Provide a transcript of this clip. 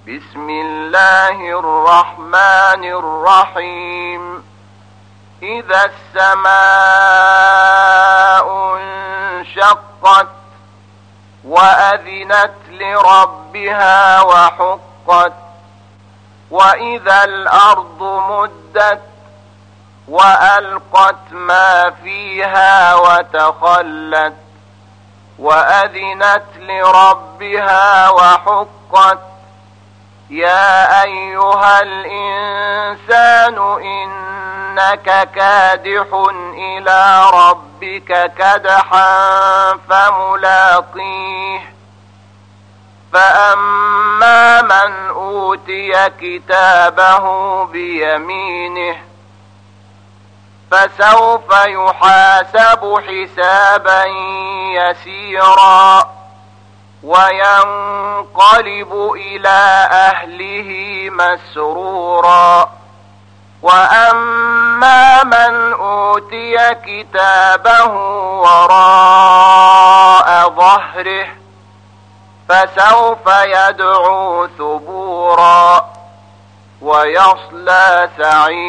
بسم الله الرحمن الرحيم إذا السماء انشقت وأذنت لربها وحقت وإذا الأرض مدت وألقت ما فيها وتخلت وأذنت لربها وحقت يا أيها الإنسان إنك كادح إلى ربك كدحا فملاقيه فأما من أوتي كتابه بيمينه فسوف يحاسب حسابا يسيرا وينقلب إلى أهله مسرورا وأما من أوتي كتابه وراء ظهره فسوف يدعو ثبورا ويصلى سعيرا.